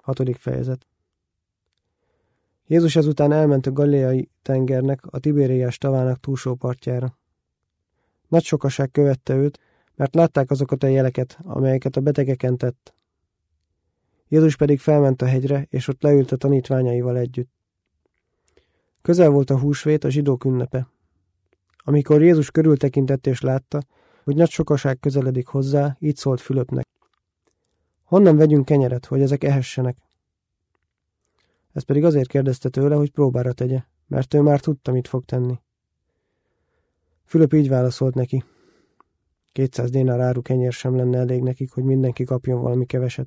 6. fejezet. Jézus ezután elment a Galileai tengernek, a Tibériás tavának túlsó partjára. Nagy sokaság követte őt, mert látták azokat a jeleket, amelyeket a betegeken tett. Jézus pedig felment a hegyre, és ott leült a tanítványaival együtt. Közel volt a húsvét, a zsidók ünnepe. Amikor Jézus körültekintett és látta, hogy nagy sokaság közeledik hozzá, így szólt Fülöpnek: honnan vegyünk kenyeret, hogy ezek ehessenek? Ezt pedig azért kérdezte tőle, hogy próbára tegye, mert ő már tudta, mit fog tenni. Fülöp így válaszolt neki: 200 dénár áru kenyér sem lenne elég nekik, hogy mindenki kapjon valami keveset.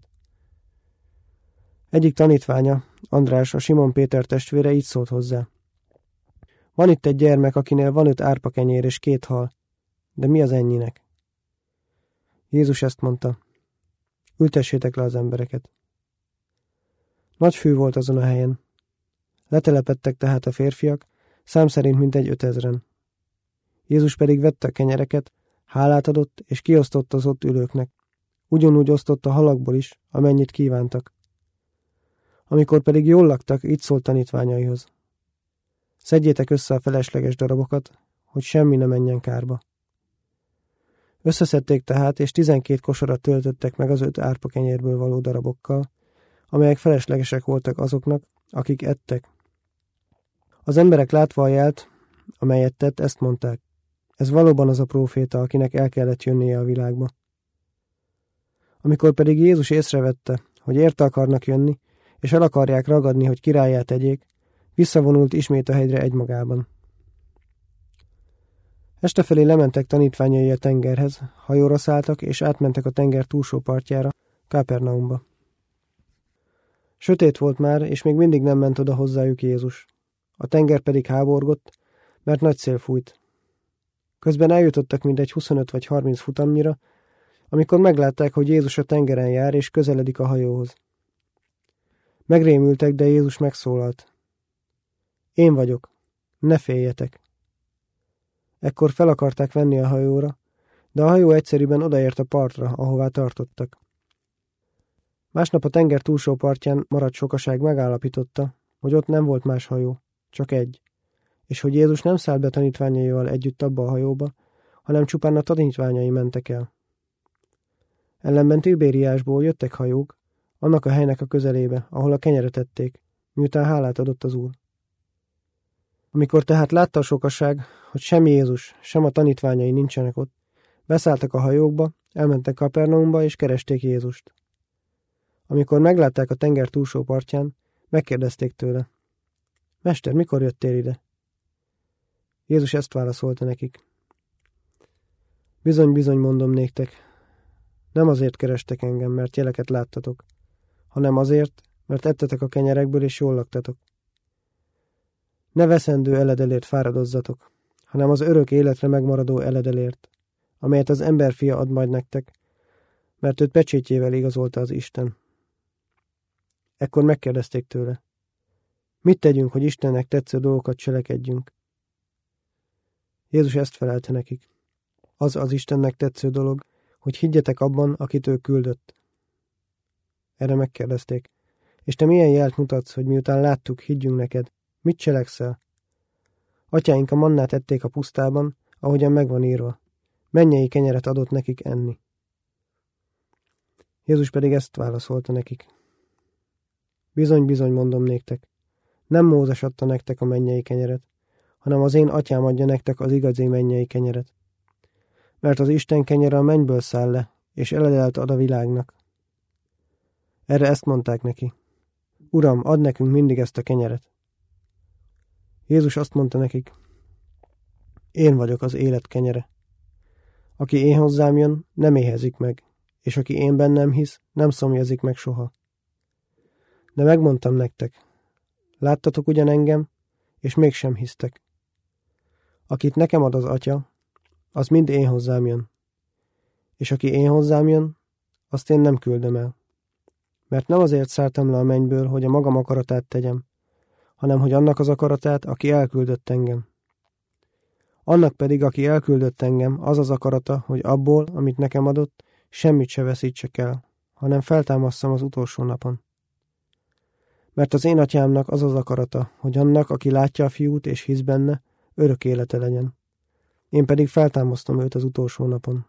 Egyik tanítványa, András, a Simon Péter testvére így szólt hozzá: van itt egy gyermek, akinél van 5 árpakenyér és 2 hal, de mi az ennyinek? Jézus ezt mondta: ültessétek le az embereket. Nagy fű volt azon a helyen. Letelepedtek tehát a férfiak, szám szerint mintegy 5000-en. Jézus pedig vette a kenyereket, hálát adott, és kiosztotta az ott ülőknek. Ugyanúgy osztott a halakból is, amennyit kívántak. Amikor pedig jól laktak, így szólt tanítványaihoz: szedjétek össze a felesleges darabokat, hogy semmi ne menjen kárba. Összeszedték tehát, és 12 kosarat töltöttek meg az 5 árpakenyérből való darabokkal, amelyek feleslegesek voltak azoknak, akik ettek. Az emberek látva a jelt, amelyet tett, ezt mondták: ez valóban az a próféta, akinek el kellett jönnie a világba. Amikor pedig Jézus észrevette, hogy érte akarnak jönni, és el akarják ragadni, hogy királlyá tegyék, visszavonult ismét a hegyre egymagában. Estefelé lementek tanítványai a tengerhez, hajóra szálltak, és átmentek a tenger túlsó partjára, Kápernaumba. Sötét volt már, és még mindig nem ment oda hozzájuk Jézus. A tenger pedig háborgott, mert nagy szél fújt. Közben eljutottak mindegy 25 vagy 30 futamnyira, amikor meglátták, hogy Jézus a tengeren jár, és közeledik a hajóhoz. Megrémültek, de Jézus megszólalt: én vagyok, ne féljetek! Ekkor fel akarták venni a hajóra, de a hajó egyszerűen odaért a partra, ahová tartottak. Másnap a tenger túlsó partján maradt sokaság megállapította, hogy ott nem volt más hajó, csak egy, és hogy Jézus nem szállt be tanítványaival együtt abba a hajóba, hanem csupán a tanítványai mentek el. Ellenben Tibériásból jöttek hajók, annak a helynek a közelébe, ahol a kenyeret ették, miután hálát adott az Úr. Amikor tehát látta a sokaság, hogy sem Jézus, sem a tanítványai nincsenek ott, beszálltak a hajókba, elmentek Kapernaumba és keresték Jézust. Amikor meglátták a tenger túlsó partján, megkérdezték tőle: Mester, mikor jöttél ide? Jézus ezt válaszolta nekik: bizony, bizony mondom néktek, nem azért kerestek engem, mert jeleket láttatok, hanem azért, mert ettetek a kenyerekből és jól laktatok. Ne veszendő eledelért fáradozzatok, hanem az örök életre megmaradó eledelért, amelyet az emberfia ad majd nektek, mert őt pecsétjével igazolta az Isten. Ekkor megkérdezték tőle: mit tegyünk, hogy Istennek tetsző dolgokat cselekedjünk? Jézus ezt felelte nekik: az Istennek tetsző dolog, hogy higgyetek abban, akit ő küldött. Erre megkérdezték: és te milyen jelt mutatsz, hogy miután láttuk, higgyünk neked? Mit cselekszel? Atyáink a mannát ették a pusztában, ahogyan megvan írva: mennyei kenyeret adott nekik enni. Jézus pedig ezt válaszolta nekik: bizony, bizony mondom néktek, nem Mózes adta nektek a mennyei kenyeret, hanem az én atyám adja nektek az igazi mennyei kenyeret. Mert az Isten kenyere a mennyből száll le, és eledelt ad a világnak. Erre ezt mondták neki: Uram, add nekünk mindig ezt a kenyeret. Jézus azt mondta nekik: én vagyok az élet kenyere. Aki én hozzám jön, nem éhezik meg, és aki én bennem hisz, nem szomjazik meg soha. De megmondtam nektek, láttatok ugyan engem, és mégsem hisztek. Akit nekem ad az Atya, az mind én hozzám jön. És aki én hozzám jön, azt én nem küldöm el. Mert nem azért szálltam le a mennyből, hogy a magam akaratát tegyem, hanem hogy annak az akaratát, aki elküldött engem. Annak pedig, aki elküldött engem, az az akarata, hogy abból, amit nekem adott, semmit se veszítsek el, hanem feltámasszam az utolsó napon. Mert az én atyámnak az az akarata, hogy annak, aki látja a fiút és hisz benne, örök élete legyen. Én pedig feltámasztom őt az utolsó napon.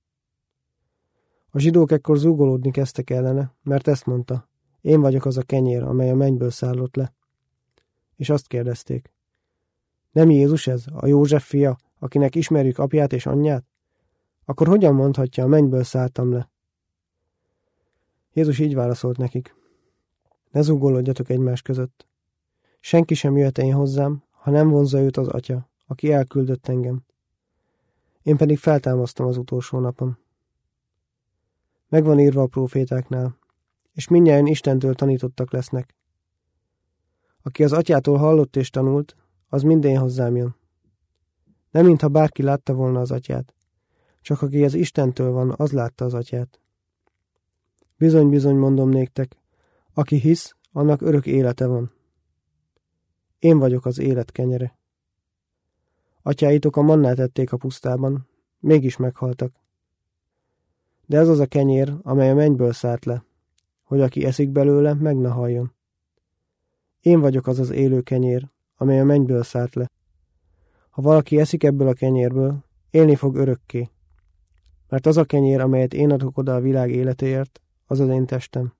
A zsidók ekkor zúgolódni kezdtek ellene, mert ezt mondta, én vagyok az a kenyér, amely a mennyből szállott le. És azt kérdezték, nem Jézus ez, a József fia, akinek ismerjük apját és anyját? Akkor hogyan mondhatja, a mennyből szálltam le? Jézus így válaszolt nekik, ne zúgolódjatok egymás között. Senki sem jöhet én hozzám, ha nem vonzza őt az atya, aki elküldött engem. Én pedig feltámasztom az utolsó napon. Megvan írva a prófétáknál, és mindnyájan Istentől tanítottak lesznek. Aki az atyától hallott és tanult, az mind én hozzám jön. Nem mintha bárki látta volna az atyát, csak aki az Istentől van, az látta az atyát. Bizony, bizony mondom néktek, aki hisz, annak örök élete van. Én vagyok az élet kenyere. Atyáitok a mannát ették a pusztában, mégis meghaltak. De ez az a kenyér, amely a mennyből szállt le, hogy aki eszik belőle, meg ne haljon. Én vagyok az az élő kenyér, amely a mennyből szállt le. Ha valaki eszik ebből a kenyérből, élni fog örökké. Mert az a kenyér, amelyet én adok oda a világ életéért, az az én testem.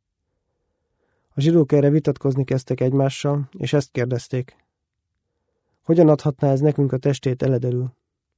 A zsidók erre vitatkozni kezdtek egymással, és ezt kérdezték. Hogyan adhatná ez nekünk a testét eledelül?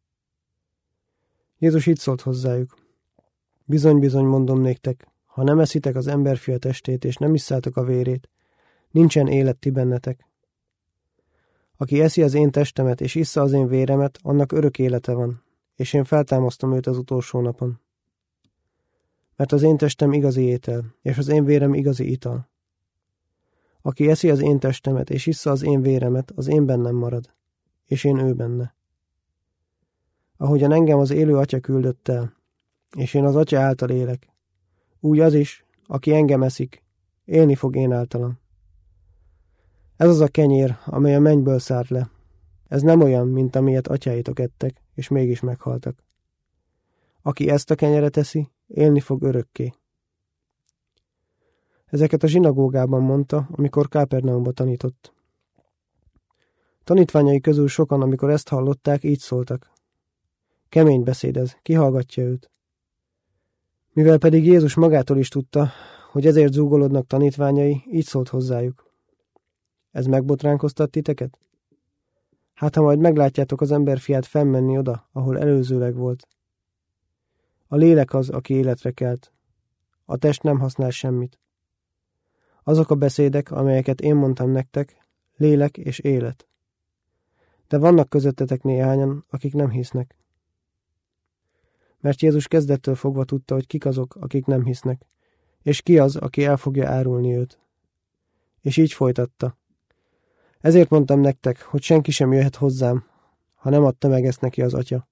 Jézus így szólt hozzájuk. Bizony, bizony mondom néktek, ha nem eszitek az emberfia testét, és nem isszátok a vérét, nincsen élet ti bennetek. Aki eszi az én testemet, és issza az én véremet, annak örök élete van, és én feltámasztom őt az utolsó napon. Mert az én testem igazi étel, és az én vérem igazi ital. Aki eszi az én testemet, és issza az én véremet, az én bennem marad, és én ő benne. Ahogyan engem az élő atya küldött el, és én az atya által élek, úgy az is, aki engem eszik, élni fog én általam. Ez az a kenyér, amely a mennyből szállt le. Ez nem olyan, mint amilyet atyáitok ettek, és mégis meghaltak. Aki ezt a kenyeret eszi, élni fog örökké. Ezeket a zsinagógában mondta, amikor Kápernaumba tanított. Tanítványai közül sokan, amikor ezt hallották, így szóltak. Kemény beszéd ez, ki hallgatja őt? Mivel pedig Jézus magától is tudta, hogy ezért zúgolódnak tanítványai, így szólt hozzájuk. Ez megbotránkoztat titeket? Hát, ha majd meglátjátok az emberfiát fennmenni oda, ahol előzőleg volt. A lélek az, aki életre kelt. A test nem használ semmit. Azok a beszédek, amelyeket én mondtam nektek, lélek és élet. De vannak közöttetek néhányan, akik nem hisznek. Mert Jézus kezdettől fogva tudta, hogy kik azok, akik nem hisznek, és ki az, aki el fogja árulni őt. És így folytatta. Ezért mondtam nektek, hogy senki sem jöhet hozzám, ha nem adta meg ezt neki az atya.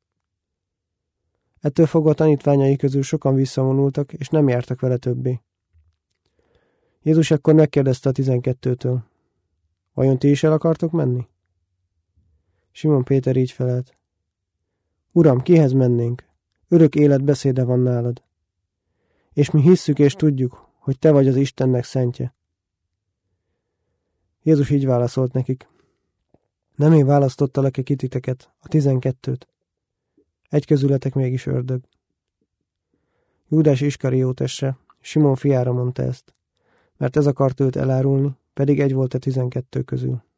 Ettől fogva a tanítványai közül sokan visszavonultak, és nem jártak vele többé. Jézus ekkor megkérdezte a 12-től. Vajon ti is el akartok menni? Simon Péter így felelt. Uram, kihez mennénk? Örök élet beszéde van nálad. És mi hisszük és tudjuk, hogy te vagy az Istennek szentje. Jézus így válaszolt nekik. Nem én választottalak-e ki titeket, a 12-t? Egy közületek mégis ördög. Júdás Iskariótesre, Simon fiára mondta ezt, mert ez akart őt elárulni, pedig egy volt a 12 közül.